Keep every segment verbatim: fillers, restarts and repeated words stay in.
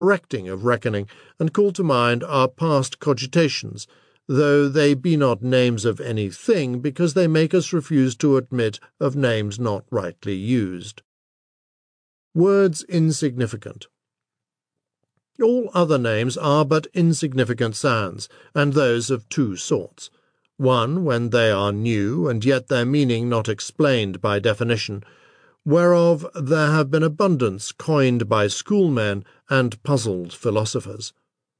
correcting of reckoning, and call to mind our past cogitations, though they be not names of any thing, because they make us refuse to admit of names not rightly used. Words insignificant. All other names are but insignificant sounds, and those of two sorts. One, when they are new, and yet their meaning not explained by definition, whereof there have been abundance coined by schoolmen and puzzled philosophers.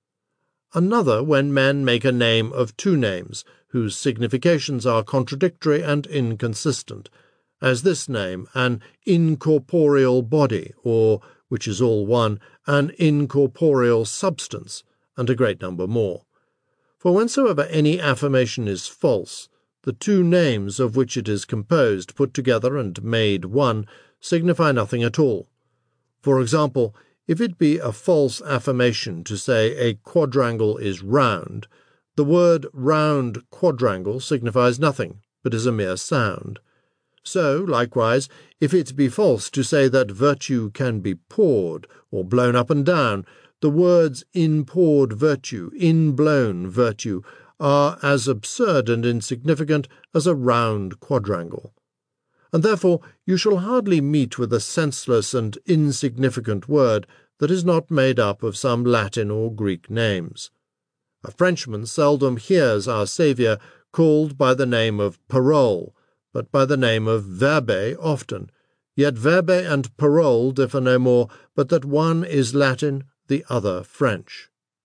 Another, when men make a name of two names, whose significations are contradictory and inconsistent, as this name, an incorporeal body, or, which is all one, an incorporeal substance, and a great number more. For whensoever any affirmation is false, the two names of which it is composed, put together and made one, signify nothing at all. For example, if it be a false affirmation to say a quadrangle is round, the word round quadrangle signifies nothing, but is a mere sound. So, likewise, if it be false to say that virtue can be poured, or blown up and down, the words in-poured virtue, in-blown virtue, are as absurd and insignificant as a round quadrangle. And therefore you shall hardly meet with a senseless and insignificant word that is not made up of some Latin or Greek names. A Frenchman seldom hears our Saviour called by the name of parole, but by the name of verbe often, yet verbe and parole differ no more, but that one is Latin, the other French.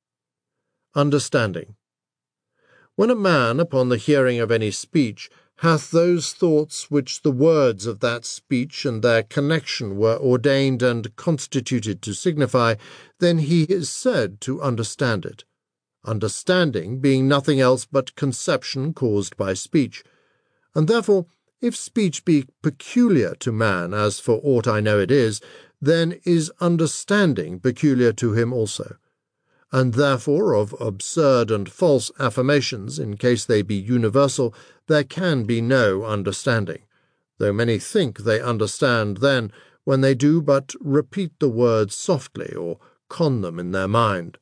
Understanding. When a man, upon the hearing of any speech, hath those thoughts which the words of that speech and their connection were ordained and constituted to signify, then he is said to understand it. Understanding being nothing else but conception caused by speech. And therefore, if speech be peculiar to man, as for aught I know it is, then is understanding peculiar to him also. And therefore of absurd and false affirmations, in case they be universal, there can be no understanding, though many think they understand then, when they do but repeat the words softly, or con them in their mind.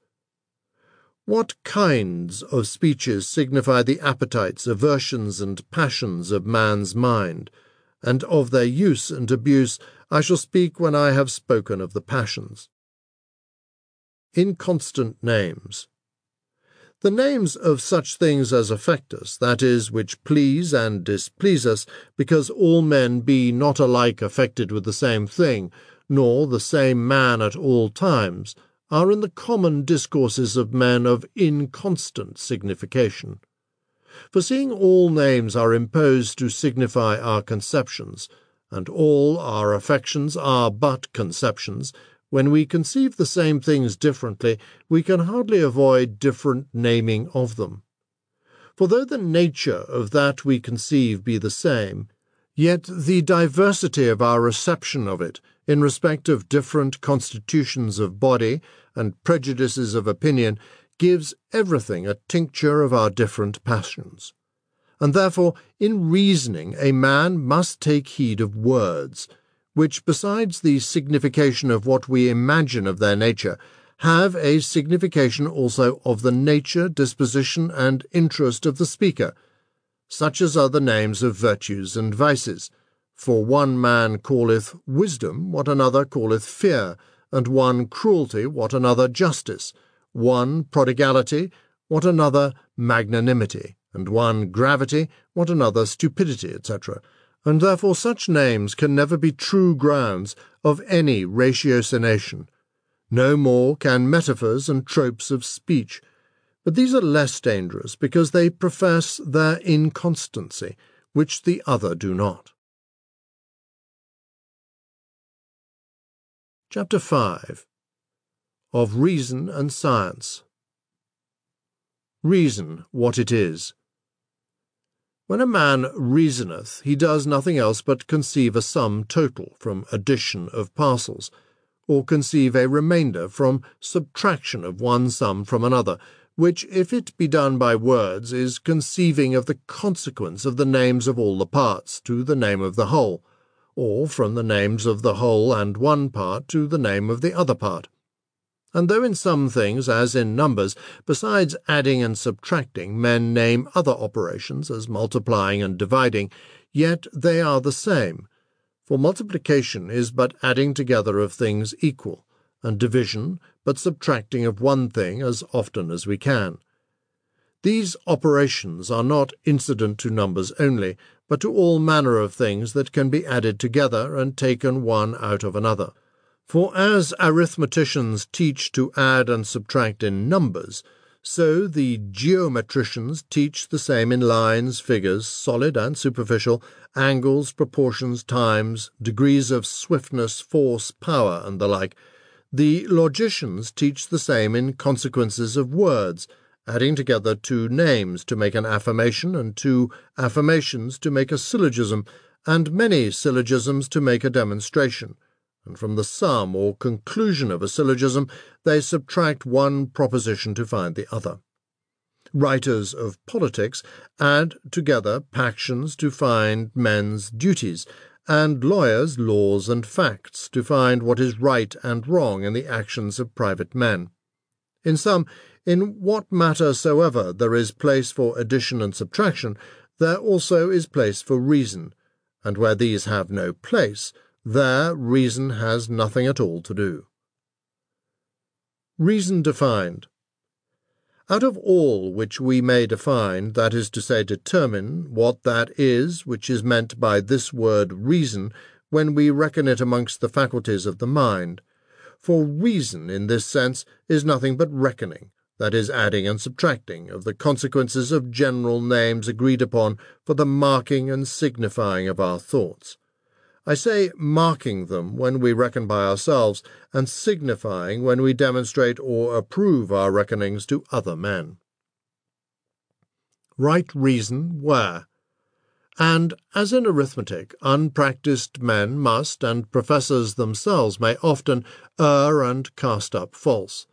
What kinds of speeches signify the appetites, aversions, and passions of man's mind, and of their use and abuse I shall speak when I have spoken of the passions. Inconstant names. The names of such things as affect us, that is, which please and displease us, because all men be not alike affected with the same thing, nor the same man at all times, are in the common discourses of men of inconstant signification. For seeing all names are imposed to signify our conceptions, and all our affections are but conceptions, when we conceive the same things differently, we can hardly avoid different naming of them. For though the nature of that we conceive be the same, yet the diversity of our reception of it, in respect of different constitutions of body and prejudices of opinion, gives everything a tincture of our different passions. And therefore, in reasoning, a man must take heed of words, which, besides the signification of what we imagine of their nature, have a signification also of the nature, disposition, and interest of the speaker, such as are the names of virtues and vices. For one man calleth wisdom what another calleth fear, and one cruelty what another justice, one prodigality what another magnanimity, and one gravity what another stupidity, et cetera. And therefore such names can never be true grounds of any ratiocination. No more can metaphors and tropes of speech, but these are less dangerous because they profess their inconstancy, which the other do not. Chapter five. Of Reason and Science. Reason, what it is. When a man reasoneth, he does nothing else but conceive a sum total from addition of parcels, or conceive a remainder from subtraction of one sum from another, which, if it be done by words, is conceiving of the consequence of the names of all the parts to the name of the whole, or from the names of the whole and one part to the name of the other part. And though in some things, as in numbers, besides adding and subtracting, men name other operations as multiplying and dividing, yet they are the same. For multiplication is but adding together of things equal, and division but subtracting of one thing as often as we can. These operations are not incident to numbers only, but to all manner of things that can be added together and taken one out of another. For as arithmeticians teach to add and subtract in numbers, so the geometricians teach the same in lines, figures, solid and superficial, angles, proportions, times, degrees of swiftness, force, power, and the like. The logicians teach the same in consequences of words, adding together two names to make an affirmation, and two affirmations to make a syllogism, and many syllogisms to make a demonstration. And from the sum or conclusion of a syllogism they subtract one proposition to find the other. Writers of politics add together pactions to find men's duties, and lawyers laws and facts to find what is right and wrong in the actions of private men. In sum, in what matter soever there is place for addition and subtraction, there also is place for reason, and where these have no place, there reason has nothing at all to do. Reason defined. Out of all which we may define, that is to say determine, what that is which is meant by this word reason when we reckon it amongst the faculties of the mind. For reason in this sense is nothing but reckoning, that is adding and subtracting, of the consequences of general names agreed upon for the marking and signifying of our thoughts. I say marking them when we reckon by ourselves, and signifying when we demonstrate or approve our reckonings to other men. Right reason where? And, as in arithmetic, unpractised men must, and professors themselves may often, err and cast up false.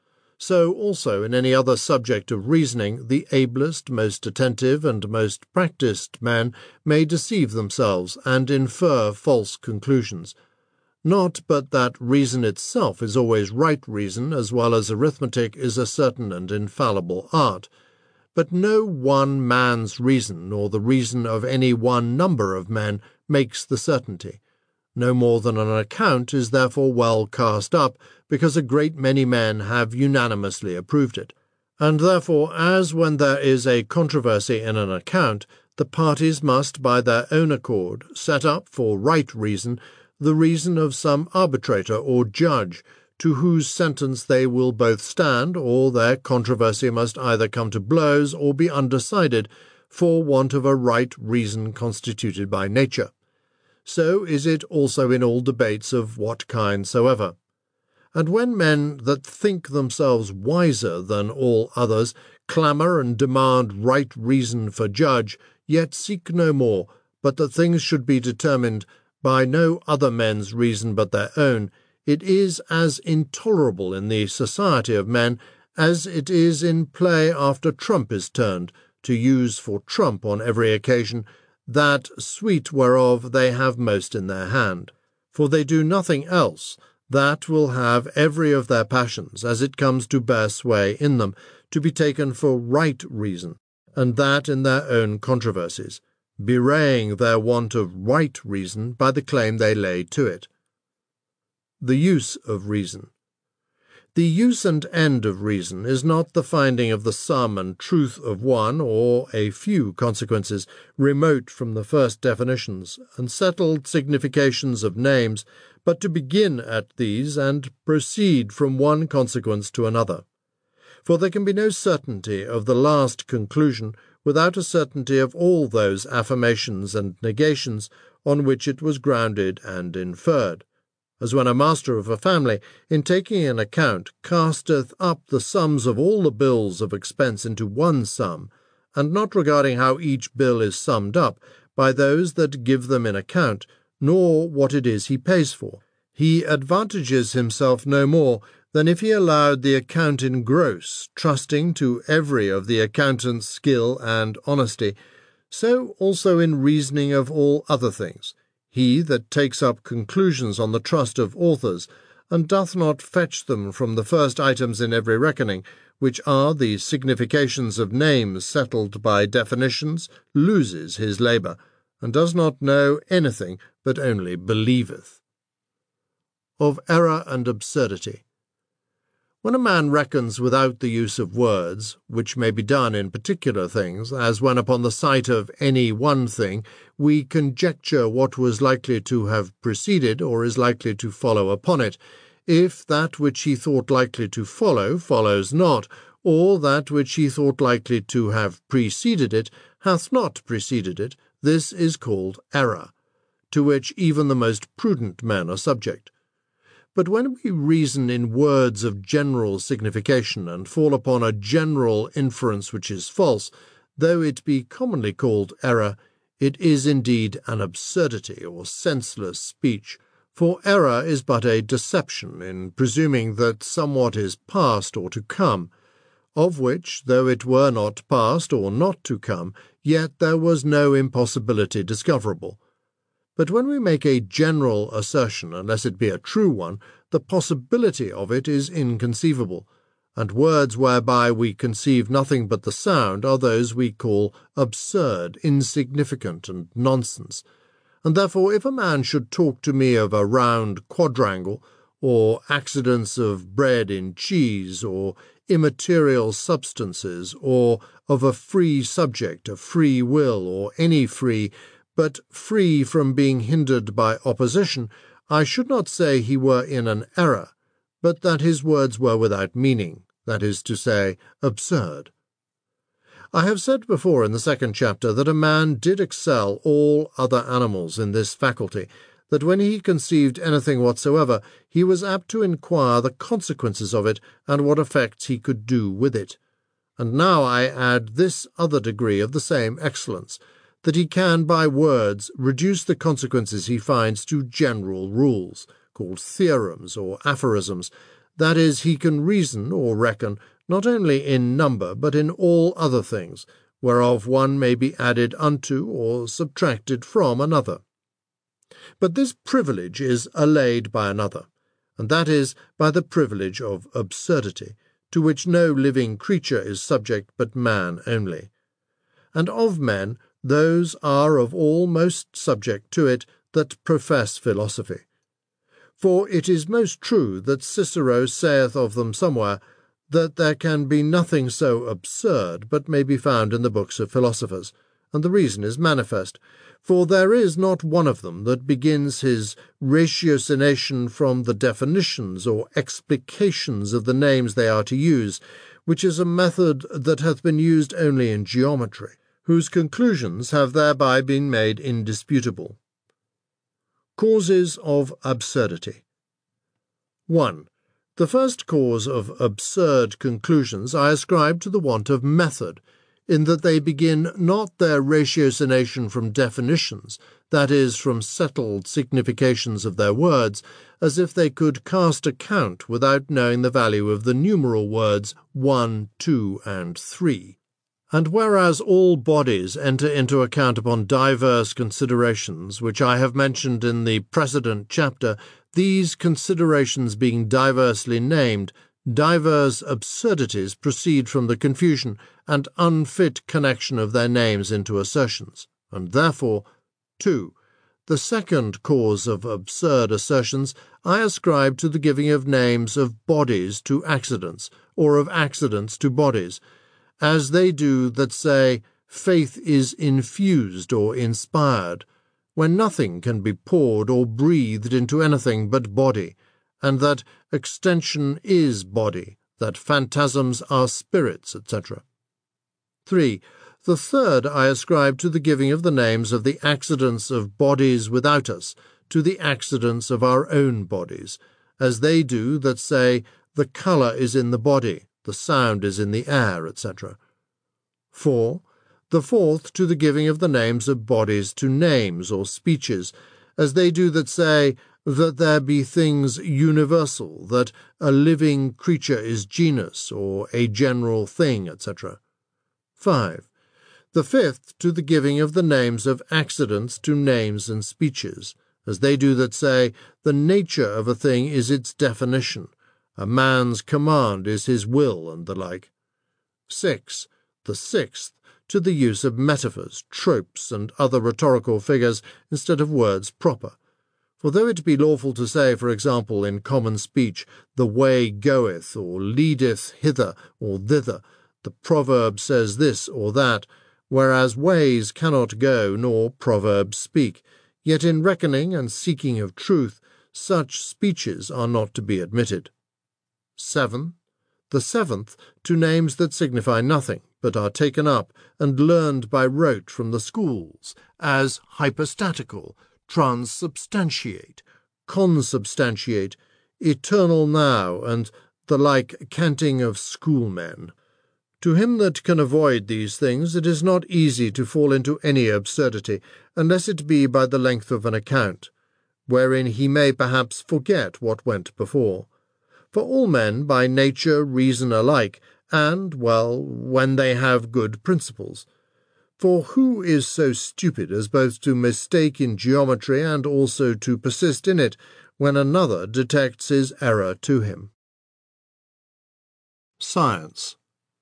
So also in any other subject of reasoning, the ablest, most attentive, and most practised men may deceive themselves and infer false conclusions. Not but that reason itself is always right reason, as well as arithmetic is a certain and infallible art. But no one man's reason, nor the reason of any one number of men, makes the certainty. No more than an account is therefore well cast up, because a great many men have unanimously approved it. And therefore, as when there is a controversy in an account, the parties must by their own accord set up for right reason the reason of some arbitrator or judge, to whose sentence they will both stand, or their controversy must either come to blows or be undecided, for want of a right reason constituted by nature. So is it also in all debates of what kind soever. And when men that think themselves wiser than all others clamour and demand right reason for judge, yet seek no more, but that things should be determined by no other men's reason but their own, it is as intolerable in the society of men as it is in play after trump is turned, to use for trump on every occasion that sweet whereof they have most in their hand. For they do nothing else that will have every of their passions, as it comes to bear sway in them, to be taken for right reason, and that in their own controversies, bewraying their want of right reason by the claim they lay to it. The use of reason. The use and end of reason is not the finding of the sum and truth of one or a few consequences remote from the first definitions and settled significations of names, but to begin at these and proceed from one consequence to another. For there can be no certainty of the last conclusion without a certainty of all those affirmations and negations on which it was grounded and inferred. As when a master of a family, in taking an account, casteth up the sums of all the bills of expense into one sum, and not regarding how each bill is summed up by those that give them in account, nor what it is he pays for, he advantages himself no more than if he allowed the account in gross, trusting to every of the accountant's skill and honesty. So also in reasoning of all other things. He that takes up conclusions on the trust of authors, and doth not fetch them from the first items in every reckoning, which are the significations of names settled by definitions, loses his labour, and does not know anything, but only believeth. Of error and absurdity. When a man reckons without the use of words, which may be done in particular things, as when upon the sight of any one thing we conjecture what was likely to have preceded or is likely to follow upon it, if that which he thought likely to follow follows not, or that which he thought likely to have preceded it hath not preceded it, this is called error, to which even the most prudent men are subject. But when we reason in words of general signification, and fall upon a general inference which is false, though it be commonly called error, it is indeed an absurdity or senseless speech. For error is but a deception in presuming that somewhat is past or to come, of which, though it were not past or not to come, yet there was no impossibility discoverable. But when we make a general assertion, unless it be a true one, the possibility of it is inconceivable, and words whereby we conceive nothing but the sound are those we call absurd, insignificant, and nonsense. And therefore if a man should talk to me of a round quadrangle, or accidents of bread in cheese, or immaterial substances, or of a free subject, a free will, or any free, but free from being hindered by opposition, I should not say he were in an error, but that his words were without meaning, that is to say, absurd. I have said before in the second chapter that a man did excel all other animals in this faculty, that when he conceived anything whatsoever, he was apt to inquire the consequences of it, and what effects he could do with it. And now I add this other degree of the same excellence, that he can by words reduce the consequences he finds to general rules, called theorems or aphorisms. That is, he can reason or reckon not only in number, but in all other things, whereof one may be added unto or subtracted from another. But this privilege is allayed by another, and that is by the privilege of absurdity, to which no living creature is subject but man only. And of men, those are of all most subject to it that profess philosophy. For it is most true that Cicero saith of them somewhere, that there can be nothing so absurd but may be found in the books of philosophers, and the reason is manifest, for there is not one of them that begins his ratiocination from the definitions or explications of the names they are to use, which is a method that hath been used only in geometry, whose conclusions have thereby been made indisputable. Causes of absurdity. one. The first cause of absurd conclusions I ascribe to the want of method, in that they begin not their ratiocination from definitions, that is, from settled significations of their words, as if they could cast account without knowing the value of the numeral words one, two, and three. And whereas all bodies enter into account upon diverse considerations, which I have mentioned in the precedent chapter, these considerations being diversely named, divers absurdities proceed from the confusion and unfit connection of their names into assertions, and therefore, two. The second cause of absurd assertions I ascribe to the giving of names of bodies to accidents, or of accidents to bodies, as they do that say, faith is infused or inspired, when nothing can be poured or breathed into anything but body, and that extension is body, that phantasms are spirits, et cetera. three. The third I ascribe to the giving of the names of the accidents of bodies without us, to the accidents of our own bodies, as they do that say, the colour is in the body, the sound is in the air, et cetera. four. The fourth to the giving of the names of bodies to names or speeches, as they do that say, that there be things universal, that a living creature is genus, or a general thing, et cetera. five. The fifth to the giving of the names of accidents to names and speeches, as they do that say, the nature of a thing is its definition, a man's command is his will, and the like. six. The sixth, to the use of metaphors, tropes, and other rhetorical figures instead of words proper. For though it be lawful to say, for example, in common speech, the way goeth, or leadeth hither or thither, the proverb says this or that, whereas ways cannot go, nor proverbs speak, yet in reckoning and seeking of truth, such speeches are not to be admitted. seven. The seventh, to names that signify nothing, but are taken up and learned by rote from the schools, as hypostatical, transubstantiate, consubstantiate, eternal now, and the like canting of schoolmen. To him that can avoid these things it is not easy to fall into any absurdity, unless it be by the length of an account, wherein he may perhaps forget what went before. For all men by nature reason alike, and, well, when they have good principles. For who is so stupid as both to mistake in geometry and also to persist in it, when another detects his error to him? Science.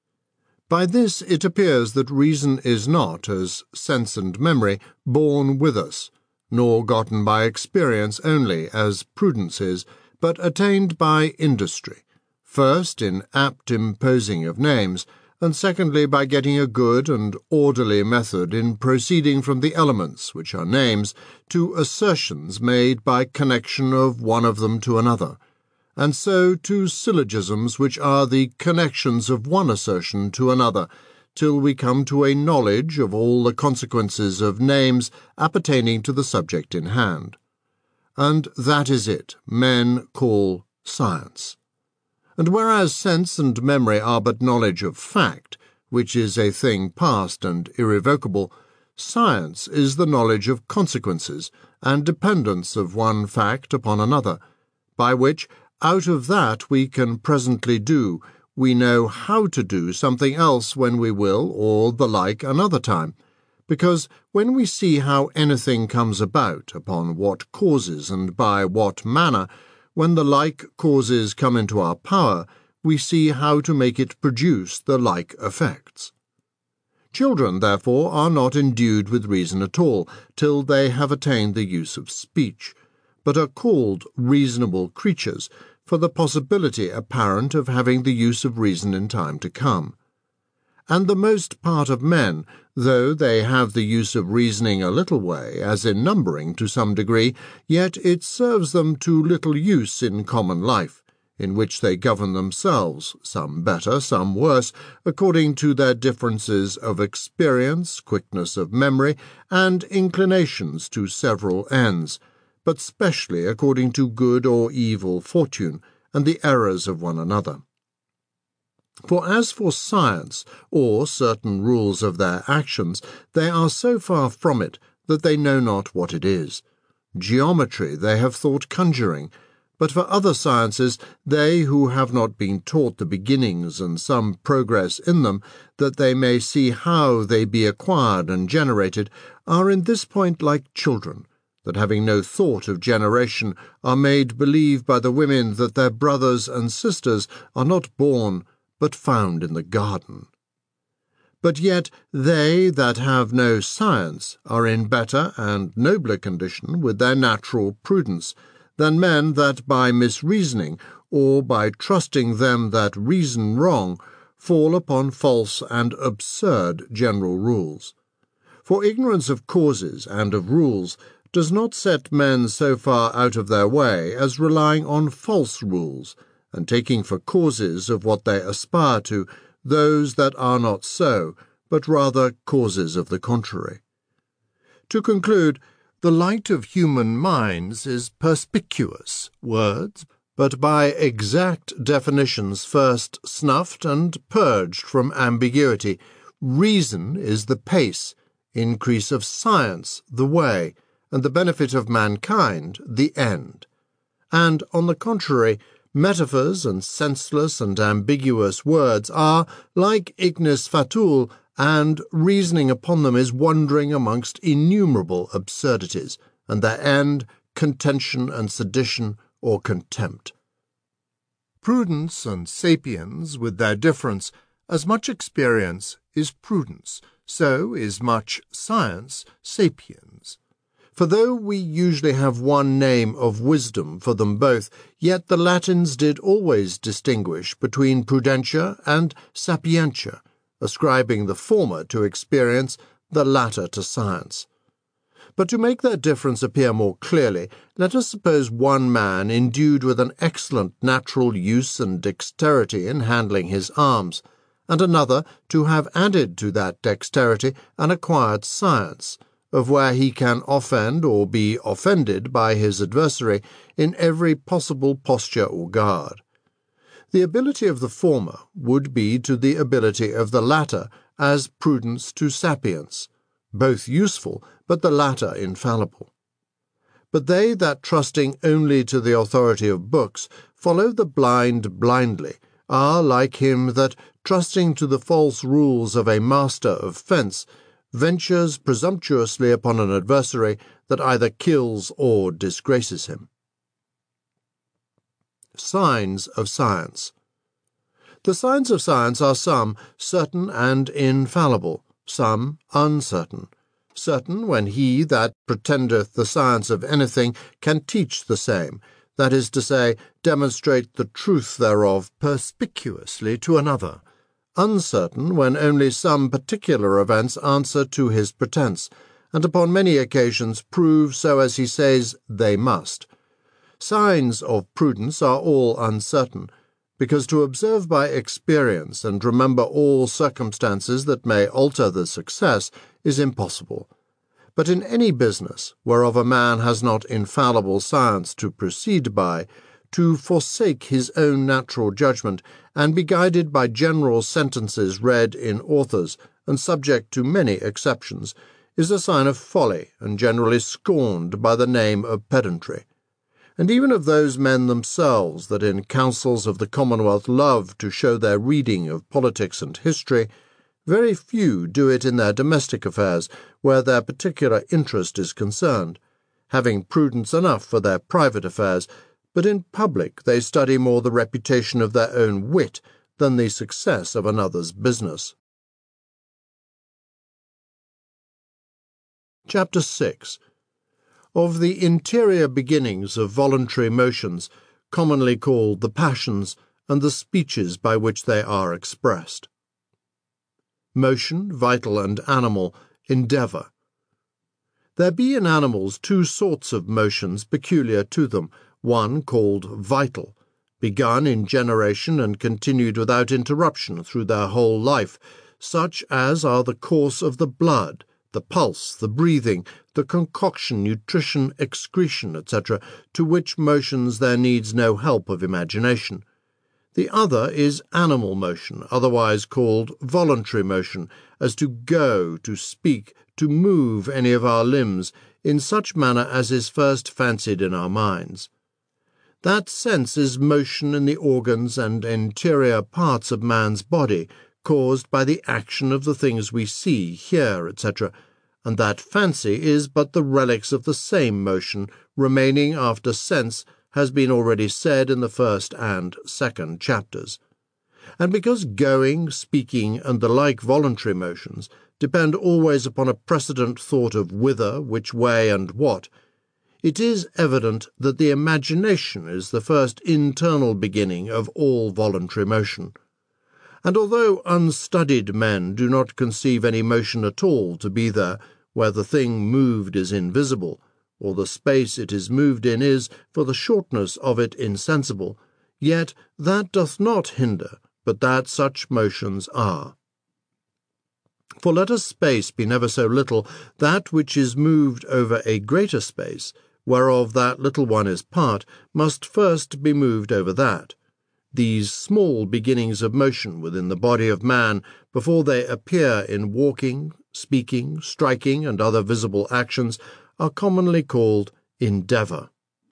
By this it appears that reason is not, as sense and memory, born with us, nor gotten by experience only, as prudence is, but attained by industry, first in apt imposing of names, and secondly by getting a good and orderly method in proceeding from the elements, which are names, to assertions made by connection of one of them to another, and so to syllogisms which are the connections of one assertion to another, till we come to a knowledge of all the consequences of names appertaining to the subject in hand. And that is it men call science. And whereas sense and memory are but knowledge of fact, which is a thing past and irrevocable, science is the knowledge of consequences and dependence of one fact upon another, by which, out of that we can presently do, we know how to do something else when we will, or the like another time. Because when we see how anything comes about, upon what causes and by what manner, when the like causes come into our power, we see how to make it produce the like effects. Children, therefore, are not endued with reason at all, till they have attained the use of speech, but are called reasonable creatures, for the possibility apparent of having the use of reason in time to come. And the most part of men, though they have the use of reasoning a little way, as in numbering to some degree, yet it serves them to little use in common life, in which they govern themselves, some better, some worse, according to their differences of experience, quickness of memory, and inclinations to several ends, but specially according to good or evil fortune, and the errors of one another. For as for science, or certain rules of their actions, they are so far from it that they know not what it is. Geometry they have thought conjuring, but for other sciences they who have not been taught the beginnings and some progress in them, that they may see how they be acquired and generated, are in this point like children, that having no thought of generation are made believe by the women that their brothers and sisters are not born but found in the garden. But yet they that have no science are in better and nobler condition with their natural prudence than men that by misreasoning, or by trusting them that reason wrong, fall upon false and absurd general rules. For ignorance of causes and of rules does not set men so far out of their way as relying on false rules, and taking for causes of what they aspire to those that are not so, but rather causes of the contrary. To conclude, the light of human minds is perspicuous words, but by exact definitions first snuffed and purged from ambiguity. Reason is the pace, increase of science the way, and the benefit of mankind the end. And, on the contrary, metaphors and senseless and ambiguous words are, like ignis fatuae, and reasoning upon them is wandering amongst innumerable absurdities, and their end contention and sedition or contempt. Prudence and sapiens, with their difference, as much experience is prudence, so is much science sapiens. For though we usually have one name of wisdom for them both, yet the Latins did always distinguish between prudentia and sapientia, ascribing the former to experience, the latter to science. But to make their difference appear more clearly, let us suppose one man endued with an excellent natural use and dexterity in handling his arms, and another to have added to that dexterity an acquired science, of where he can offend or be offended by his adversary in every possible posture or guard. The ability of the former would be to the ability of the latter as prudence to sapience, both useful, but the latter infallible. But they that, trusting only to the authority of books, follow the blind blindly, are like him that, trusting to the false rules of a master of fence, ventures presumptuously upon an adversary that either kills or disgraces him. Signs of science. The signs of science are some certain and infallible, some uncertain. Certain when he that pretendeth the science of anything can teach the same, that is to say, demonstrate the truth thereof perspicuously to another. Uncertain when only some particular events answer to his pretence, and upon many occasions prove so as he says they must. Signs of prudence are all uncertain, because to observe by experience and remember all circumstances that may alter the success is impossible. But in any business whereof a man has not infallible science to proceed by, to forsake his own natural judgment, and be guided by general sentences read in authors, and subject to many exceptions, is a sign of folly, and generally scorned by the name of pedantry. And even of those men themselves that in councils of the Commonwealth love to show their reading of politics and history, very few do it in their domestic affairs, where their particular interest is concerned, having prudence enough for their private affairs, but in public they study more the reputation of their own wit than the success of another's business. Chapter six. Of the interior beginnings of voluntary motions, commonly called the passions, and the speeches by which they are expressed. Motion, vital and animal, endeavour. There be in animals two sorts of motions peculiar to them, one called vital, begun in generation and continued without interruption through their whole life, such as are the course of the blood, the pulse, the breathing, the concoction, nutrition, excretion, et cetera, to which motions there needs no help of imagination. The other is animal motion, otherwise called voluntary motion, as to go, to speak, to move any of our limbs, in such manner as is first fancied in our minds. That sense is motion in the organs and interior parts of man's body, caused by the action of the things we see, hear, et cetera, and that fancy is but the relics of the same motion, remaining after sense has been already said in the first and second chapters. And because going, speaking, and the like voluntary motions depend always upon a precedent thought of whither, which way, and what, it is evident that the imagination is the first internal beginning of all voluntary motion. And although unstudied men do not conceive any motion at all to be there, where the thing moved is invisible, or the space it is moved in is, for the shortness of it, insensible, yet that doth not hinder, but that such motions are. For let a space be never so little, that which is moved over a greater space, whereof that little one is part, must first be moved over that. These small beginnings of motion within the body of man, before they appear in walking, speaking, striking, and other visible actions, are commonly called endeavour.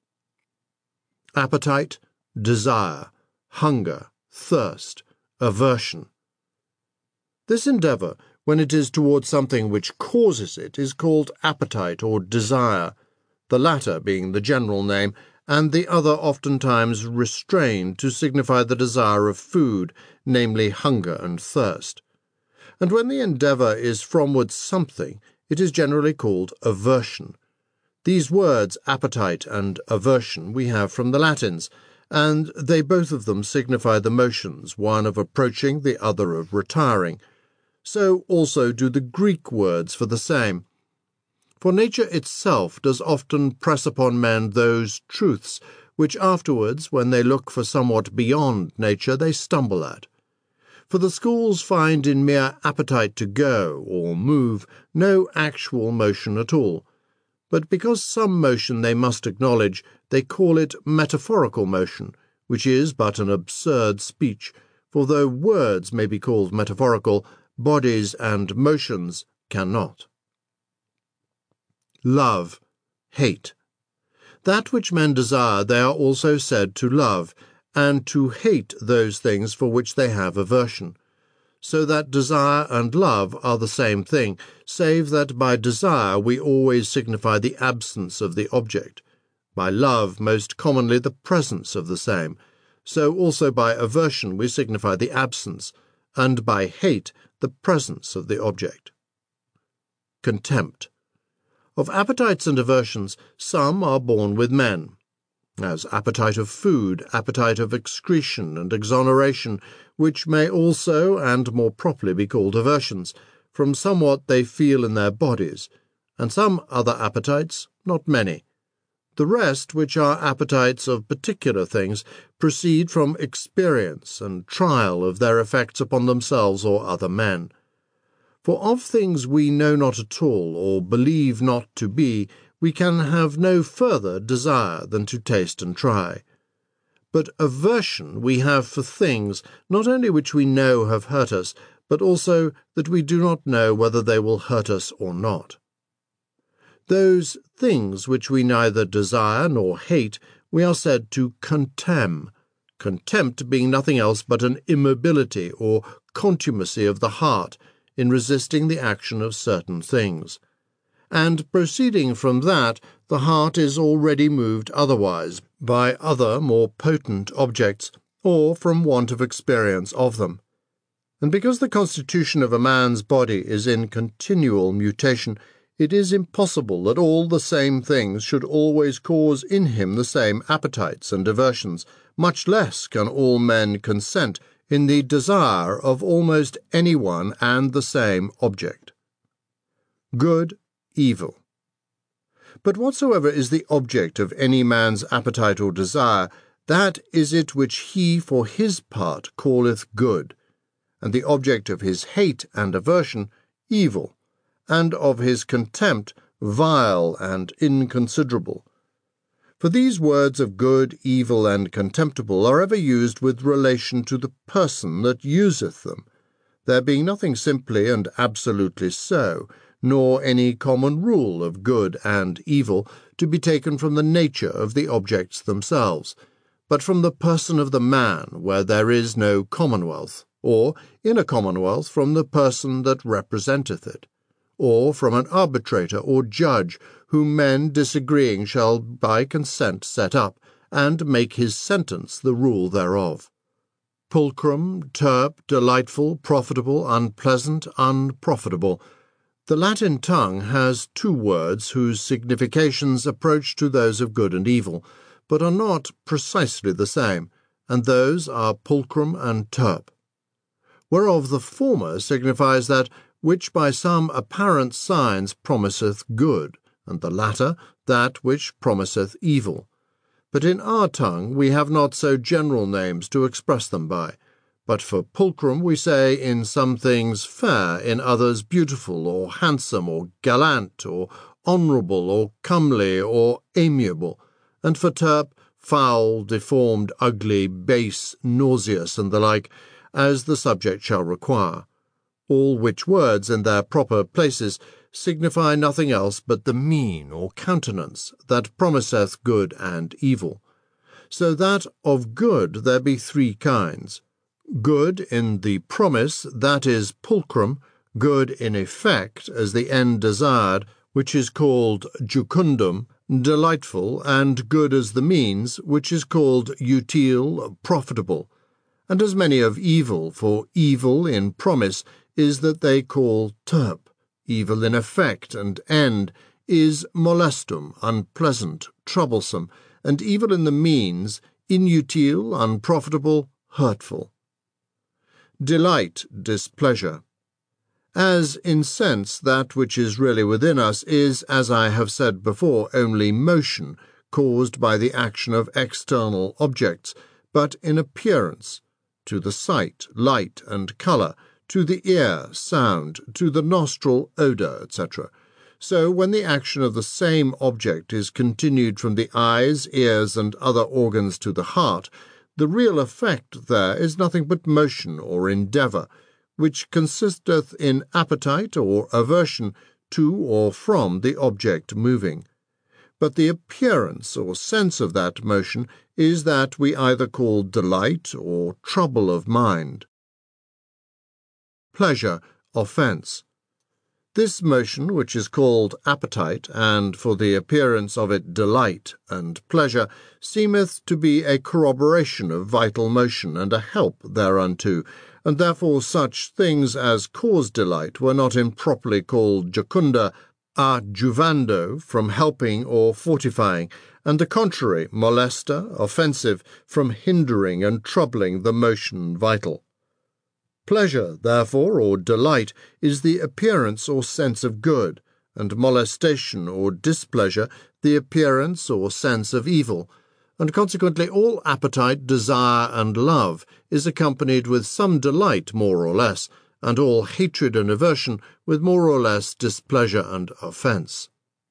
Appetite, desire, hunger, thirst, aversion. This endeavour, when it is towards something which causes it, is called appetite or desire. the latter being the general name, and the other oftentimes restrained to signify the desire of food, namely hunger and thirst. And when the endeavour is fromward something, it is generally called aversion. These words, appetite and aversion, we have from the Latins, and they both of them signify the motions, one of approaching, the other of retiring. So also do the Greek words for the same. For nature itself does often press upon men those truths which afterwards, when they look for somewhat beyond nature, they stumble at. For the schools find in mere appetite to go, or move, no actual motion at all. But because some motion they must acknowledge, they call it metaphorical motion, which is but an absurd speech, for though words may be called metaphorical, bodies and motions cannot. Love, hate. That which men desire they are also said to love, and to hate those things for which they have aversion. So that desire and love are the same thing, save that by desire we always signify the absence of the object, by love most commonly the presence of the same, so also by aversion we signify the absence, and by hate the presence of the object. Contempt. Of appetites and aversions, some are born with men, as appetite of food, appetite of excretion and exoneration, which may also and more properly be called aversions, from somewhat they feel in their bodies, and some other appetites, not many. The rest, which are appetites of particular things, proceed from experience and trial of their effects upon themselves or other men. For of things we know not at all, or believe not to be, we can have no further desire than to taste and try. But aversion we have for things, not only which we know have hurt us, but also that we do not know whether they will hurt us or not. Those things which we neither desire nor hate, we are said to contemn, contempt being nothing else but an immobility or contumacy of the heart, in resisting the action of certain things. And proceeding from that, the heart is already moved otherwise, by other more potent objects, or from want of experience of them. And because the constitution of a man's body is in continual mutation, it is impossible that all the same things should always cause in him the same appetites and aversions, much less can all men consent in the desire of almost any one and the same object. Good, evil. But whatsoever is the object of any man's appetite or desire, that is it which he for his part calleth good, and the object of his hate and aversion, evil, and of his contempt, vile and inconsiderable. For these words of good, evil, and contemptible are ever used with relation to the person that useth them, there being nothing simply and absolutely so, nor any common rule of good and evil to be taken from the nature of the objects themselves, but from the person of the man, where there is no commonwealth, or, in a commonwealth, from the person that representeth it, or from an arbitrator or judge, whom men disagreeing shall by consent set up, and make his sentence the rule thereof. Pulchrum, turp, delightful, profitable, unpleasant, unprofitable. The Latin tongue has two words whose significations approach to those of good and evil, but are not precisely the same, and those are pulchrum and turp. Whereof the former signifies that which by some apparent signs promiseth good, and the latter that which promiseth evil. But in our tongue we have not so general names to express them by. But for pulchrum we say in some things fair, in others beautiful, or handsome, or gallant, or honourable, or comely, or amiable, and for turp, foul, deformed, ugly, base, nauseous, and the like, as the subject shall require. All which words in their proper places signify nothing else but the mien or countenance that promiseth good and evil. So that of good there be three kinds. Good in the promise, that is pulchrum, good in effect, as the end desired, which is called jucundum, delightful, and good as the means, which is called utile, profitable, and as many of evil, for evil in promise is that they call terp, evil in effect and end is molestum, unpleasant, troublesome, and evil in the means, inutile, unprofitable, hurtful. Delight, displeasure. As in sense that which is really within us is, as I have said before, only motion, caused by the action of external objects, but in appearance, to the sight, light, and colour, to the ear, sound, to the nostril, odour, et cetera. So when the action of the same object is continued from the eyes, ears, and other organs to the heart, the real effect there is nothing but motion or endeavour, which consisteth in appetite or aversion to or from the object moving. But the appearance or sense of that motion is that we either call delight or trouble of mind. Pleasure, offence. This motion, which is called appetite, and for the appearance of it delight and pleasure, seemeth to be a corroboration of vital motion and a help thereunto, and therefore such things as cause delight were not improperly called jucunda, adjuvando, from helping or fortifying, and the contrary, molesta, offensive, from hindering and troubling the motion vital. Pleasure, therefore, or delight, is the appearance or sense of good, and molestation or displeasure the appearance or sense of evil, and consequently all appetite, desire, and love is accompanied with some delight more or less, and all hatred and aversion with more or less displeasure and offence.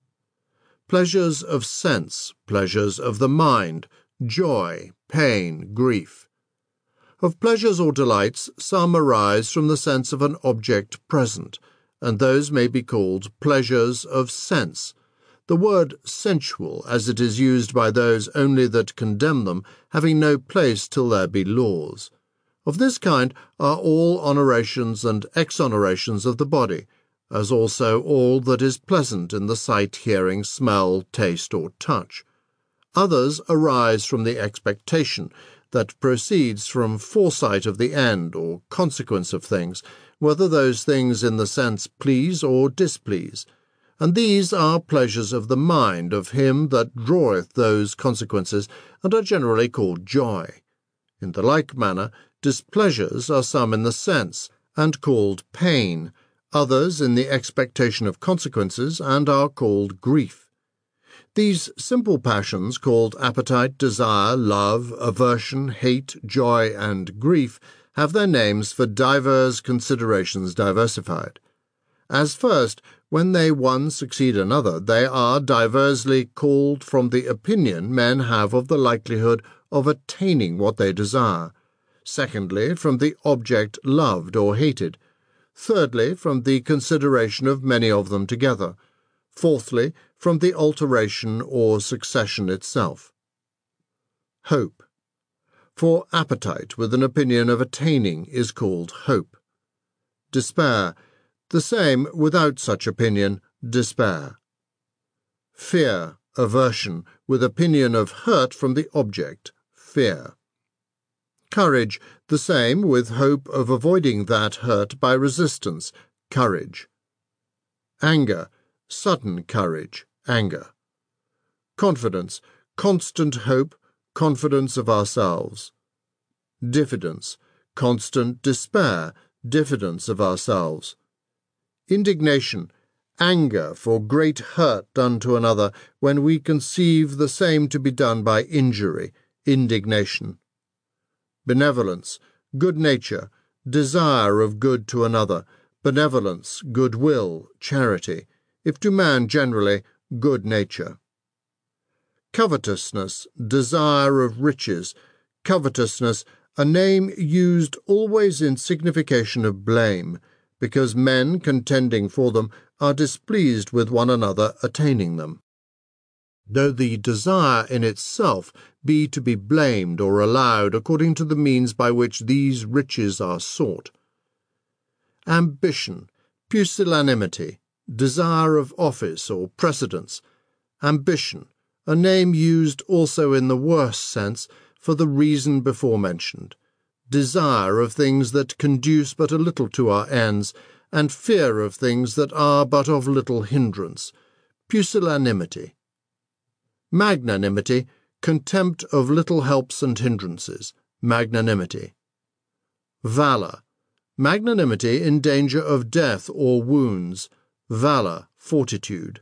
Pleasures of sense, pleasures of the mind, joy, pain, grief. Of pleasures or delights, some arise from the sense of an object present, and those may be called pleasures of sense, the word sensual, as it is used by those only that condemn them, having no place till there be laws. Of this kind are all honorations and exonerations of the body, as also all that is pleasant in the sight, hearing, smell, taste, or touch. Others arise from the expectation that proceeds from foresight of the end or consequence of things, whether those things in the sense please or displease. And these are pleasures of the mind of him that draweth those consequences, and are generally called joy. In the like manner, displeasures are some in the sense, and called pain, others in the expectation of consequences, and are called grief. These simple passions, called appetite, desire, love, aversion, hate, joy, and grief, have their names for divers considerations diversified. As first, when they one succeed another, they are diversely called from the opinion men have of the likelihood of attaining what they desire. Secondly, from the object loved or hated. Thirdly, from the consideration of many of them together. Fourthly, from the alteration or succession itself. Hope. For appetite with an opinion of attaining is called hope. Despair. The same without such opinion, despair. Fear, aversion, with opinion of hurt from the object, fear. Courage, the same with hope of avoiding that hurt by resistance, courage. Anger, sudden courage, anger. Confidence, constant hope, confidence of ourselves. Diffidence, constant despair, diffidence of ourselves. Indignation, anger for great hurt done to another, when we conceive the same to be done by injury, indignation. Benevolence, good nature, desire of good to another, benevolence, goodwill, charity, if to man generally, good nature. Covetousness, desire of riches, covetousness, a name used always in signification of blame, because men contending for them are displeased with one another attaining them. Though the desire in itself be to be blamed or allowed according to the means by which these riches are sought. Ambition, pusillanimity, desire of office or precedence, Ambition, a name used also in the worse sense for the reason before mentioned. Desire of things that conduce but a little to our ends, and fear of things that are but of little hindrance. Pusillanimity. Magnanimity, contempt of little helps and hindrances. Magnanimity. Valour. Magnanimity in danger of death or wounds. Valour, fortitude.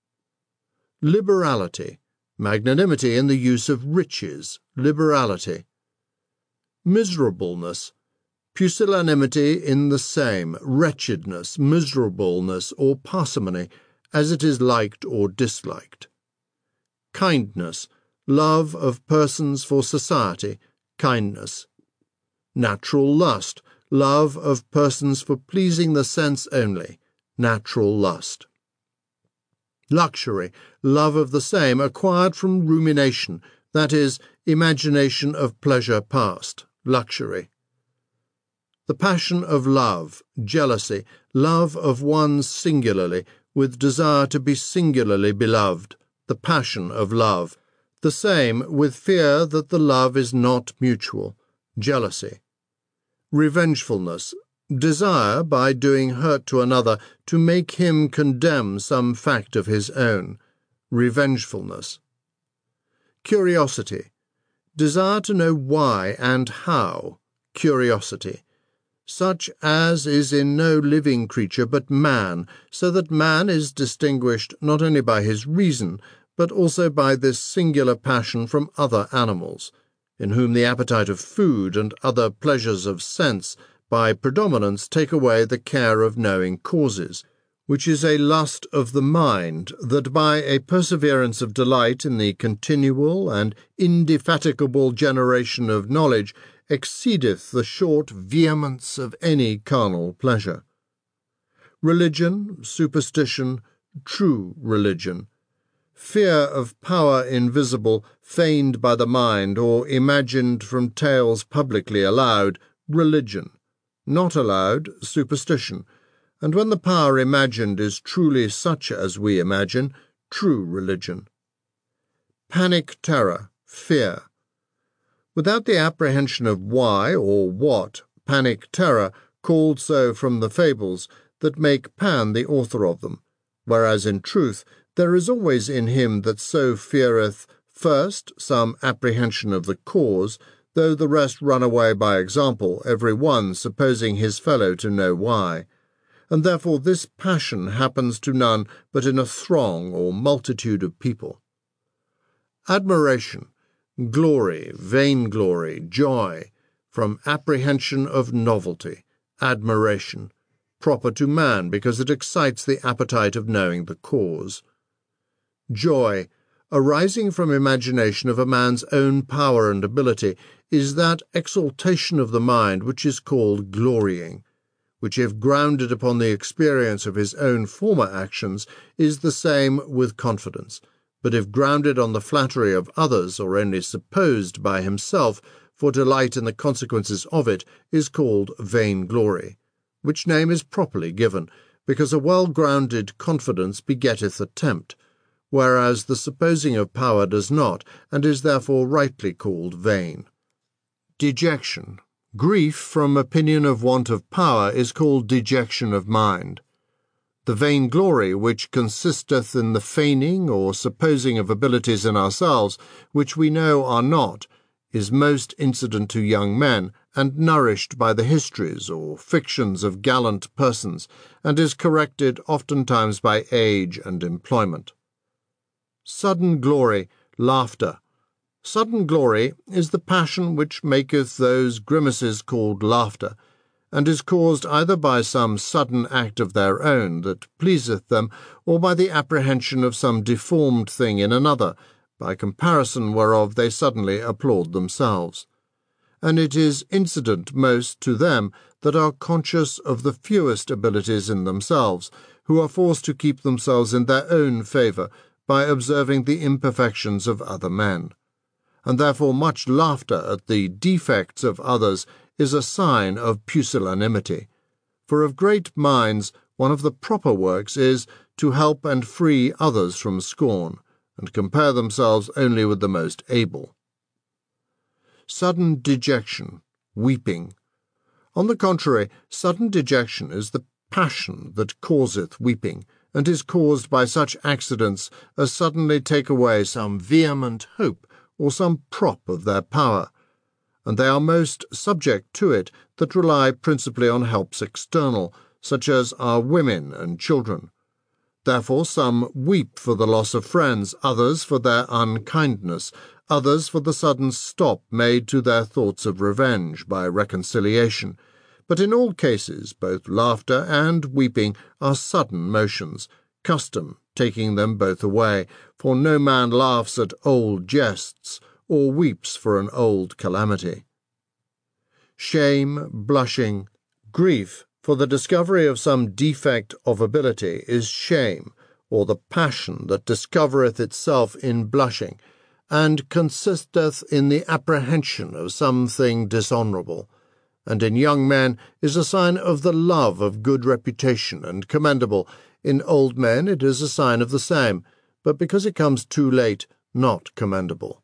Liberality. Magnanimity in the use of riches. Liberality. Miserableness. Pusillanimity in the same, wretchedness, miserableness, or parsimony, as it is liked or disliked. Kindness. Love of persons for society. Kindness. Natural lust. Love of persons for pleasing the sense only. Natural lust. Luxury. Love of the same, acquired from rumination, that is, imagination of pleasure past. Luxury. The passion of love, jealousy, love of one singularly, with desire to be singularly beloved, the passion of love. The same with fear that the love is not mutual, jealousy. Revengefulness, desire, by doing hurt to another, to make him condemn some fact of his own, revengefulness. Curiosity, desire to know why and how, curiosity, such as is in no living creature but man, so that man is distinguished not only by his reason, but also by this singular passion from other animals, in whom the appetite of food and other pleasures of sense by predominance take away the care of knowing causes, which is a lust of the mind, that by a perseverance of delight in the continual and indefatigable generation of knowledge exceedeth the short vehemence of any carnal pleasure. Religion, superstition, true religion. Fear of power invisible, feigned by the mind, or imagined from tales publicly allowed, religion. Not allowed, superstition. And when the power imagined is truly such as we imagine, true religion. Panic terror, fear. Without the apprehension of why or what, panic terror, called so from the fables, that make Pan the author of them, whereas in truth there is always in him that so feareth, first some apprehension of the cause, though the rest run away by example, every one supposing his fellow to know why. And therefore this passion happens to none but in a throng or multitude of people. Admiration, glory, vainglory, joy, from apprehension of novelty, admiration, proper to man because it excites the appetite of knowing the cause. Joy, arising from imagination of a man's own power and ability, is that exaltation of the mind which is called glorying, which, if grounded upon the experience of his own former actions, is the same with confidence, but if grounded on the flattery of others, or only supposed by himself for delight in the consequences of it, is called vainglory, which name is properly given, because a well-grounded confidence begetteth attempt, whereas the supposing of power does not, and is therefore rightly called vain. Dejection. Grief from opinion of want of power is called dejection of mind. The vainglory which consisteth in the feigning or supposing of abilities in ourselves, which we know are not, is most incident to young men, and nourished by the histories or fictions of gallant persons, and is corrected oftentimes by age and employment. Sudden glory, laughter. Sudden glory is the passion which maketh those grimaces called laughter, and is caused either by some sudden act of their own that pleaseth them, or by the apprehension of some deformed thing in another, by comparison whereof they suddenly applaud themselves. And it is incident most to them that are conscious of the fewest abilities in themselves, who are forced to keep themselves in their own favour by observing the imperfections of other men. And therefore much laughter at the defects of others is a sign of pusillanimity. For of great minds one of the proper works is to help and free others from scorn, and compare themselves only with the most able. Sudden dejection, weeping. On the contrary, sudden dejection is the passion that causeth weeping, and is caused by such accidents as suddenly take away some vehement hope or some prop of their power, and they are most subject to it that rely principally on helps external, such as are women and children. Therefore some weep for the loss of friends, others for their unkindness, others for the sudden stop made to their thoughts of revenge by reconciliation. But in all cases both laughter and weeping are sudden motions, custom taking them both away, for no man laughs at old jests, or weeps for an old calamity. Shame, blushing, grief for the discovery of some defect of ability is shame, or the passion that discovereth itself in blushing, and consisteth in the apprehension of something dishonourable, and in young men is a sign of the love of good reputation and commendable. In old men it is a sign of the same, but because it comes too late, not commendable.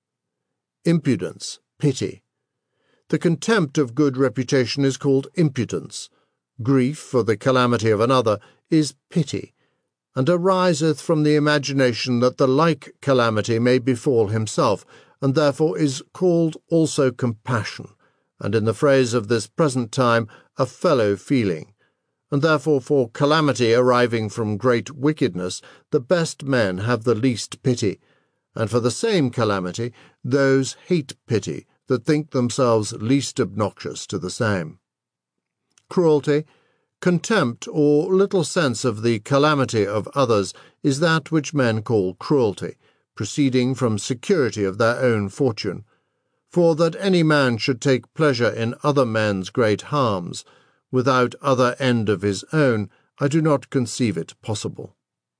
Impudence, pity. The contempt of good reputation is called impudence. Grief for the calamity of another is pity, and ariseth from the imagination that the like calamity may befall himself, and therefore is called also compassion, and in the phrase of this present time, a fellow feeling. And therefore for calamity arriving from great wickedness, the best men have the least pity, and for the same calamity, those hate pity that think themselves least obnoxious to the same. Cruelty, contempt, or little sense of the calamity of others is that which men call cruelty, proceeding from security of their own fortune. For that any man should take pleasure in other men's great harms, without other end of his own, I do not conceive it possible.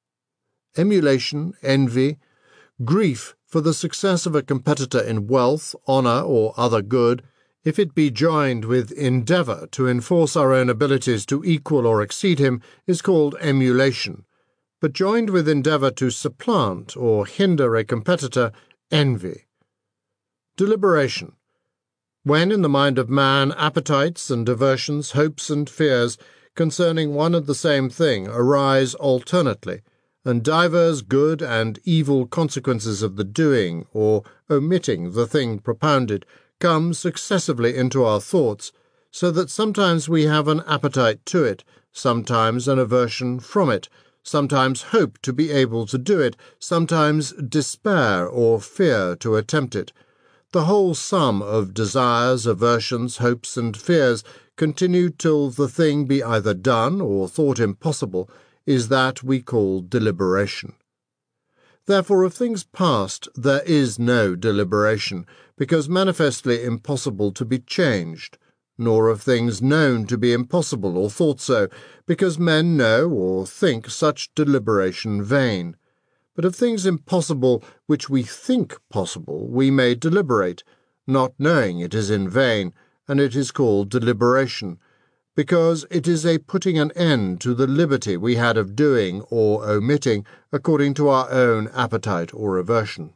Emulation, envy, grief for the success of a competitor in wealth, honour, or other good, if it be joined with endeavour to enforce our own abilities to equal or exceed him, is called emulation, but joined with endeavour to supplant or hinder a competitor, envy. Deliberation. When in the mind of man appetites and aversions, hopes and fears, concerning one and the same thing, arise alternately, and divers good and evil consequences of the doing or omitting the thing propounded come successively into our thoughts, so that sometimes we have an appetite to it, sometimes an aversion from it, sometimes hope to be able to do it, sometimes despair or fear to attempt it. The whole sum of desires, aversions, hopes, and fears, continued till the thing be either done or thought impossible, is that we call deliberation. Therefore of things past there is no deliberation, because manifestly impossible to be changed, nor of things known to be impossible or thought so, because men know or think such deliberation vain. But of things impossible which we think possible we may deliberate, not knowing it is in vain, and it is called deliberation, because it is a putting an end to the liberty we had of doing or omitting according to our own appetite or aversion.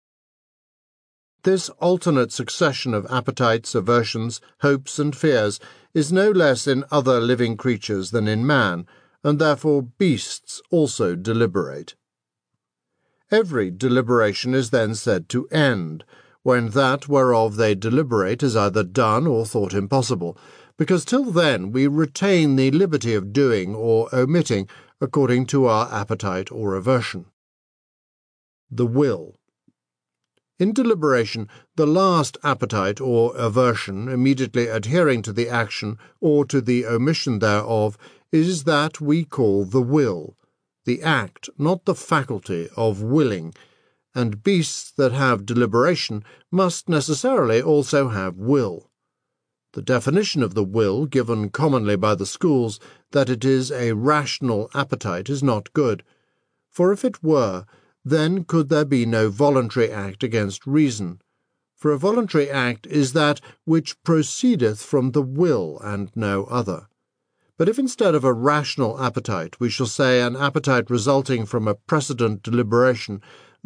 This alternate succession of appetites, aversions, hopes, and fears is no less in other living creatures than in man, and therefore beasts also deliberate. Every deliberation is then said to end, when that whereof they deliberate is either done or thought impossible, because till then we retain the liberty of doing or omitting according to our appetite or aversion. The will. In deliberation, the last appetite or aversion immediately adhering to the action or to the omission thereof is that we call the will, the act, not the faculty of willing, and beasts that have deliberation must necessarily also have will. The definition of the will, given commonly by the schools, that it is a rational appetite, is not good, for if it were, then could there be no voluntary act against reason. For a voluntary act is that which proceedeth from the will and no other. But if instead of a rational appetite we shall say an appetite resulting from a precedent deliberation,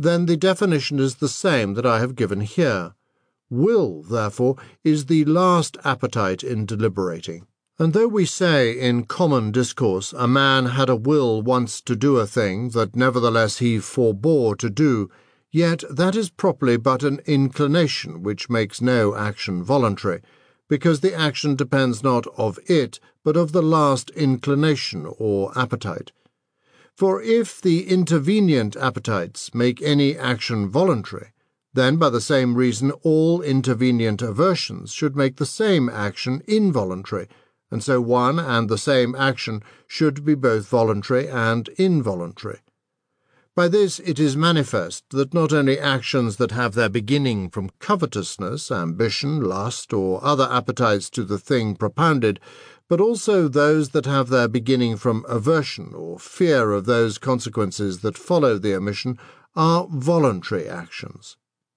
then the definition is the same that I have given here. Will, therefore, is the last appetite in deliberating. And though we say in common discourse a man had a will once to do a thing that nevertheless he forbore to do, yet that is properly but an inclination which makes no action voluntary, because the action depends not of it, but of the last inclination or appetite. For if the intervenient appetites make any action voluntary, then by the same reason all intervenient aversions should make the same action involuntary, and so one and the same action should be both voluntary and involuntary. By this it is manifest that not only actions that have their beginning from covetousness, ambition, lust, or other appetites to the thing propounded, but also those that have their beginning from aversion or fear of those consequences that follow the omission, are voluntary actions.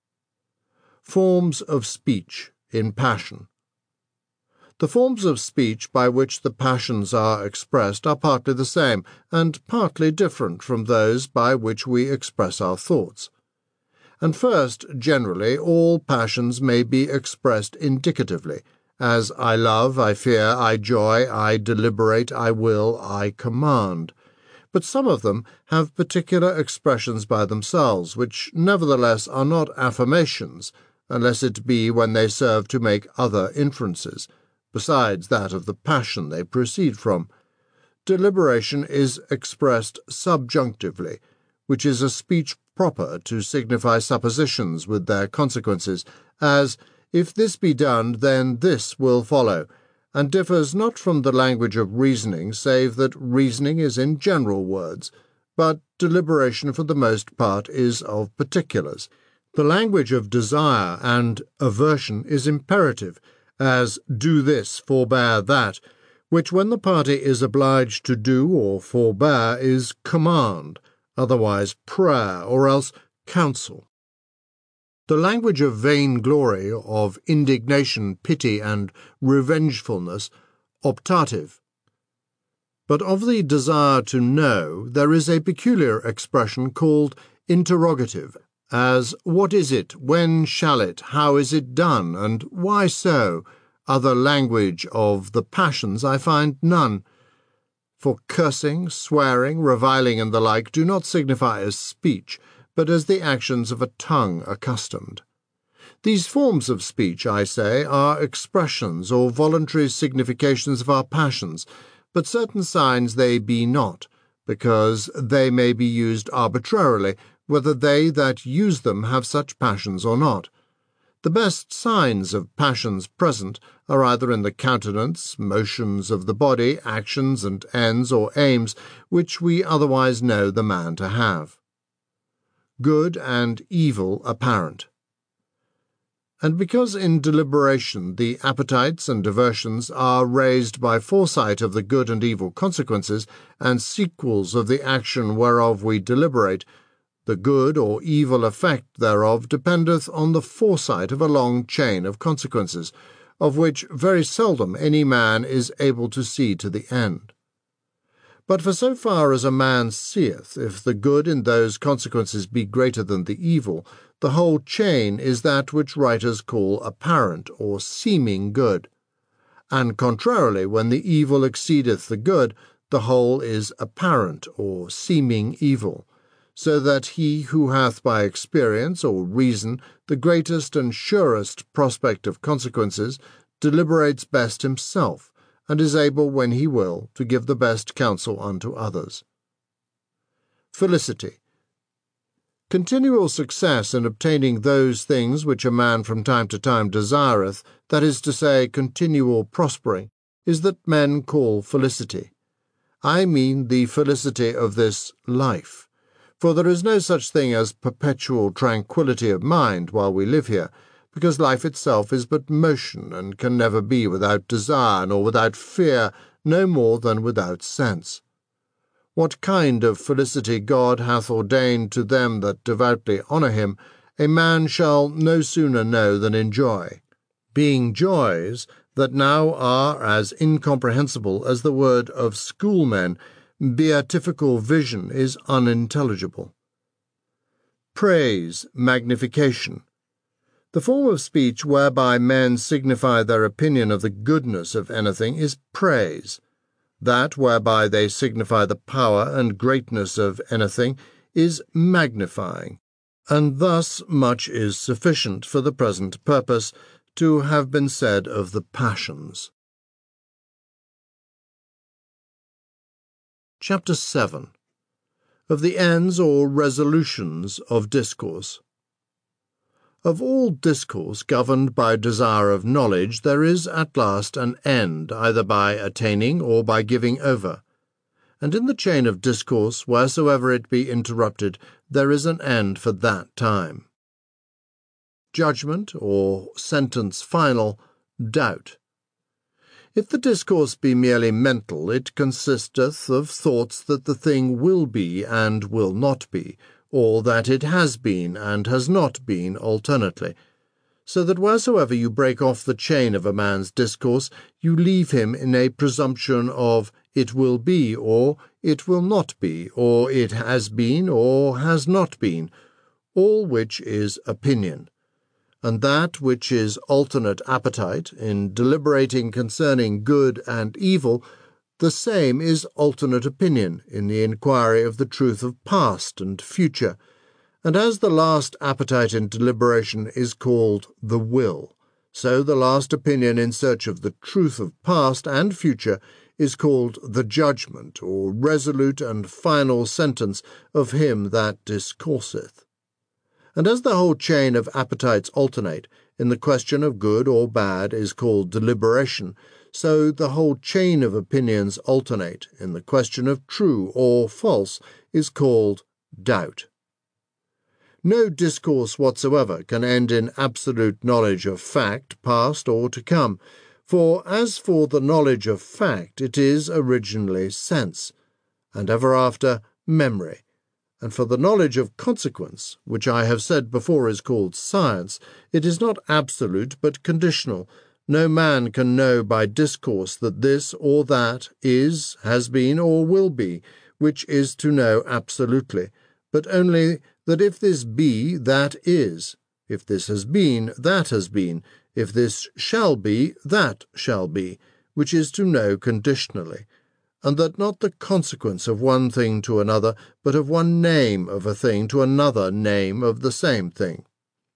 Forms of speech in passion. The forms of speech by which the passions are expressed are partly the same, and partly different from those by which we express our thoughts. And first, generally, all passions may be expressed indicatively, as I love, I fear, I joy, I deliberate, I will, I command. But some of them have particular expressions by themselves, which nevertheless are not affirmations, unless it be when they serve to make other inferences, besides that of the passion they proceed from. Deliberation is expressed subjunctively, which is a speech proper to signify suppositions with their consequences, as, if this be done, then this will follow, and differs not from the language of reasoning, save that reasoning is in general words, but deliberation for the most part is of particulars. The language of desire and aversion is imperative, as do this, forbear that, which when the party is obliged to do or forbear is command, otherwise prayer, or else counsel. The language of vainglory, of indignation, pity, and revengefulness, optative. But of the desire to know there is a peculiar expression called interrogative, as what is it, when shall it, how is it done, and why so? Other language of the passions I find none. For cursing, swearing, reviling, and the like do not signify as speech, but as the actions of a tongue accustomed. These forms of speech, I say, are expressions or voluntary significations of our passions, but certain signs they be not, because they may be used arbitrarily, whether they that use them have such passions or not. The best signs of passions present are either in the countenance, motions of the body, actions and ends or aims, which we otherwise know the man to have. Good and evil apparent. And because in deliberation the appetites and diversions are raised by foresight of the good and evil consequences, and sequels of the action whereof we deliberate, the good or evil effect thereof dependeth on the foresight of a long chain of consequences, of which very seldom any man is able to see to the end. But for so far as a man seeth, if the good in those consequences be greater than the evil, the whole chain is that which writers call apparent or seeming good. And contrarily, when the evil exceedeth the good, the whole is apparent or seeming evil, so that he who hath by experience or reason the greatest and surest prospect of consequences deliberates best himself, and is able, when he will, to give the best counsel unto others. Felicity. Continual success in obtaining those things which a man from time to time desireth, that is to say, continual prospering, is that men call felicity. I mean the felicity of this life. For there is no such thing as perpetual tranquillity of mind while we live here, because life itself is but motion, and can never be without desire, nor without fear, no more than without sense. What kind of felicity God hath ordained to them that devoutly honour him, a man shall no sooner know than enjoy, being joys that now are as incomprehensible as the word of schoolmen, beatifical vision is unintelligible. praise, magnification. The form of speech whereby men signify their opinion of the goodness of anything is praise. That whereby they signify the power and greatness of anything is magnifying, and thus much is sufficient for the present purpose to have been said of the passions. Chapter seven. Of the ends or resolutions of discourse. Of all discourse governed by desire of knowledge, there is at last an end, either by attaining or by giving over. And in the chain of discourse, wheresoever it be interrupted, there is an end for that time. Judgment, or sentence final, doubt. If the discourse be merely mental, it consisteth of thoughts that the thing will be and will not be, or that it has been and has not been alternately, so that wheresoever you break off the chain of a man's discourse, you leave him in a presumption of it will be, or it will not be, or it has been, or has not been, all which is opinion. And that which is alternate appetite, in deliberating concerning good and evil, the same is alternate opinion in the inquiry of the truth of past and future, and as the last appetite in deliberation is called the will, so the last opinion in search of the truth of past and future is called the judgment, or resolute and final sentence of him that discourseth. And as the whole chain of appetites alternate, in the question of good or bad is called deliberation, so the whole chain of opinions alternate, in the question of true or false is called doubt. No discourse whatsoever can end in absolute knowledge of fact, past or to come, for as for the knowledge of fact, it is originally sense, and ever after memory. And for the knowledge of consequence, which I have said before is called science, it is not absolute but conditional. No man can know by discourse that this or that is, has been, or will be, which is to know absolutely, but only that if this be, that is, if this has been, that has been, if this shall be, that shall be, which is to know conditionally, and that not the consequence of one thing to another, but of one name of a thing to another name of the same thing.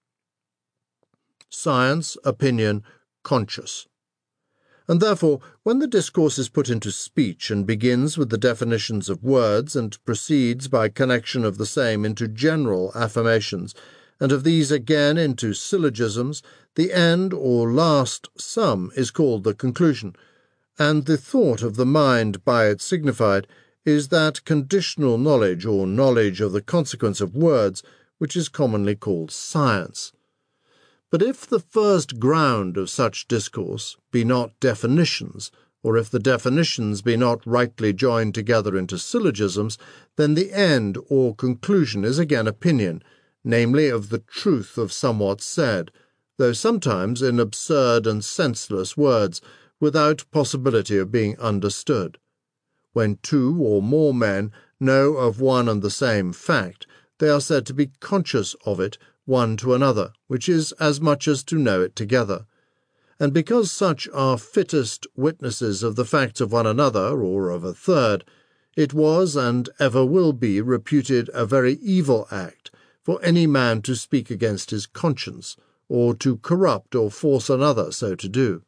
Science, opinion, conscious. And therefore, when the discourse is put into speech and begins with the definitions of words and proceeds by connection of the same into general affirmations, and of these again into syllogisms, the end or last sum is called the conclusion, and the thought of the mind by it signified is that conditional knowledge or knowledge of the consequence of words, which is commonly called science. But if the first ground of such discourse be not definitions, or if the definitions be not rightly joined together into syllogisms, then the end or conclusion is again opinion, namely of the truth of somewhat said, though sometimes in absurd and senseless words, without possibility of being understood. When two or more men know of one and the same fact, they are said to be conscious of it one to another, which is as much as to know it together. And because such are fittest witnesses of the facts of one another or of a third, it was and ever will be reputed a very evil act for any man to speak against his conscience, or to corrupt or force another so to do,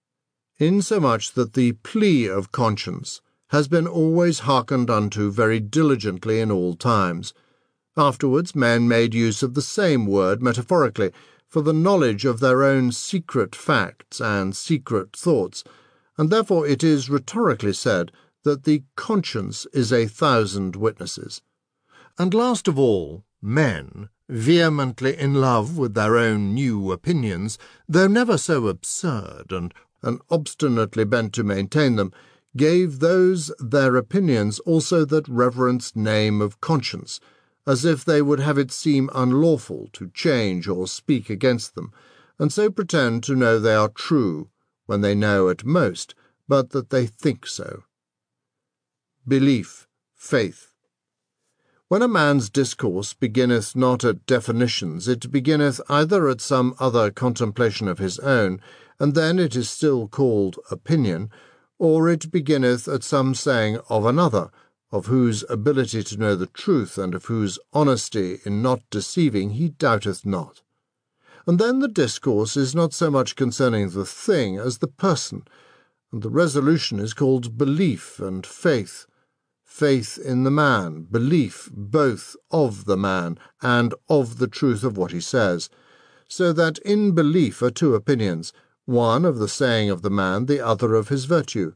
insomuch that the plea of conscience has been always hearkened unto very diligently in all times. Afterwards men made use of the same word metaphorically for the knowledge of their own secret facts and secret thoughts, and therefore it is rhetorically said that the conscience is a thousand witnesses. And last of all, men, vehemently in love with their own new opinions, though never so absurd and, and obstinately bent to maintain them, gave those their opinions also that reverenced name of conscience, as if they would have it seem unlawful to change or speak against them, and so pretend to know they are true, when they know at most but that they think so. Belief, faith. When a man's discourse beginneth not at definitions, it beginneth either at some other contemplation of his own, and then it is still called opinion, or it beginneth at some saying of another, of whose ability to know the truth, and of whose honesty in not deceiving he doubteth not. And then the discourse is not so much concerning the thing as the person, and the resolution is called belief and faith. Faith in the man, belief both of the man and of the truth of what he says, so that in belief are two opinions, one of the saying of the man, the other of his virtue.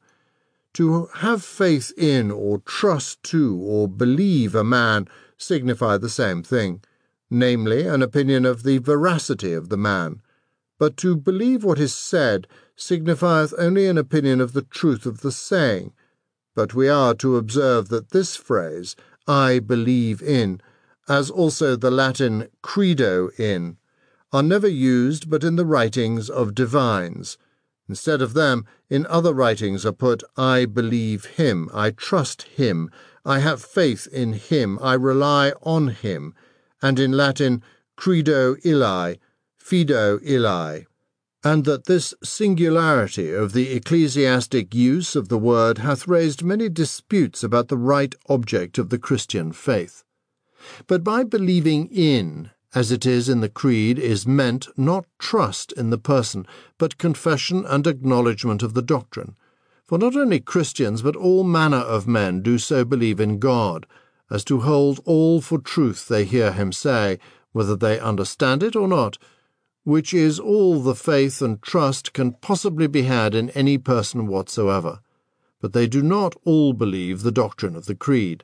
To have faith in, or trust to, or believe a man signify the same thing, namely, an opinion of the veracity of the man. But to believe what is said signifieth only an opinion of the truth of the saying. But we are to observe that this phrase, I believe in, as also the Latin credo in, are never used but in the writings of divines. Instead of them, in other writings are put, I believe him, I trust him, I have faith in him, I rely on him, and in Latin, credo illi, fido illi, and that this singularity of the ecclesiastic use of the word hath raised many disputes about the right object of the Christian faith. But by believing in, as it is in the Creed, is meant not trust in the person, but confession and acknowledgment of the doctrine. For not only Christians, but all manner of men do so believe in God, as to hold all for truth they hear him say, whether they understand it or not, which is all the faith and trust can possibly be had in any person whatsoever. But they do not all believe the doctrine of the Creed.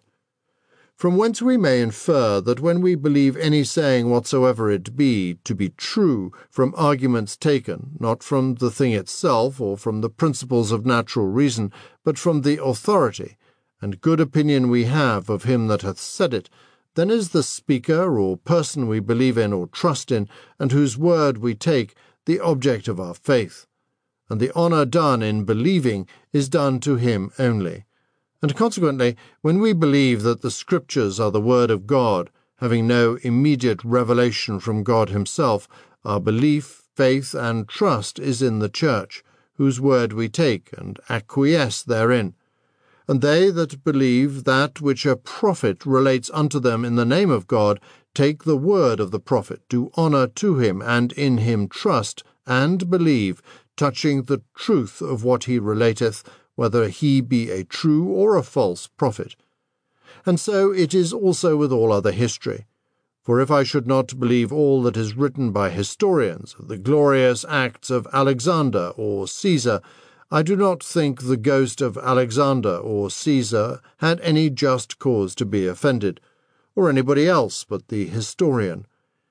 From whence we may infer that when we believe any saying whatsoever it be to be true, from arguments taken, not from the thing itself, or from the principles of natural reason, but from the authority, and good opinion we have of him that hath said it, then is the speaker or person we believe in or trust in, and whose word we take, the object of our faith. And the honour done in believing is done to him only. And consequently, when we believe that the Scriptures are the word of God, having no immediate revelation from God himself, our belief, faith, and trust is in the Church, whose word we take, and acquiesce therein. And they that believe that which a prophet relates unto them in the name of God, take the word of the prophet, do honour to him, and in him trust, and believe, touching the truth of what he relateth, whether he be a true or a false prophet. And so it is also with all other history. For if I should not believe all that is written by historians of the glorious acts of Alexander or Caesar, I do not think the ghost of Alexander or Caesar had any just cause to be offended, or anybody else but the historian.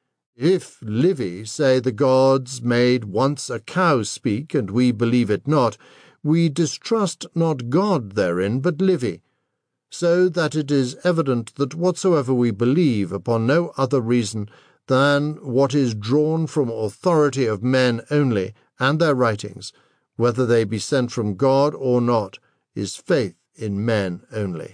If Livy say the gods made once a cow speak, and we believe it not, we distrust not God therein, but Livy, so that it is evident that whatsoever we believe upon no other reason than what is drawn from authority of men only, and their writings, whether they be sent from God or not, is faith in men only.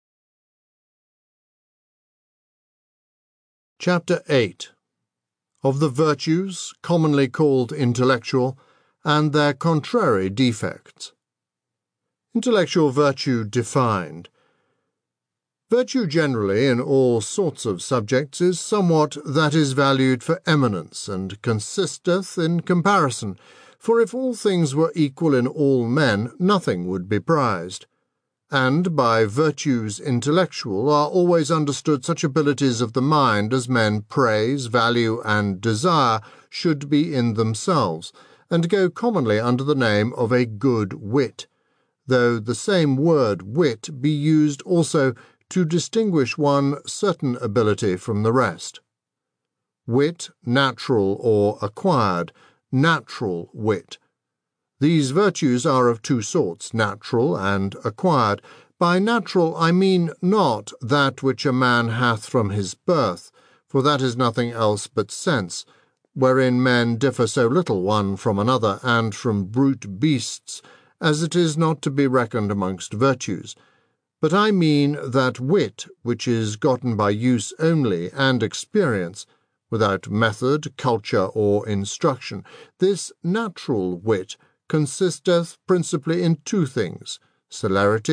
Chapter eight. Of the virtues, commonly called intellectual, and their contrary defects. Intellectual virtue defined. Virtue generally, in all sorts of subjects, is somewhat that is valued for eminence, and consisteth in comparison. For if all things were equal in all men, nothing would be prized. And by virtues intellectual are always understood such abilities of the mind as men praise, value, and desire should be in themselves, and go commonly under the name of a good wit, though the same word wit be used also to distinguish one certain ability from the rest. Wit, natural or acquired, natural wit. These virtues are of two sorts, natural and acquired. By natural I mean not that which a man hath from his birth, for that is nothing else but sense, wherein men differ so little one from another, and from brute beasts, as it is not to be reckoned amongst virtues, but I mean that wit which is gotten by use only and experience, without method, culture, or instruction. This natural wit consisteth principally in two things, celerity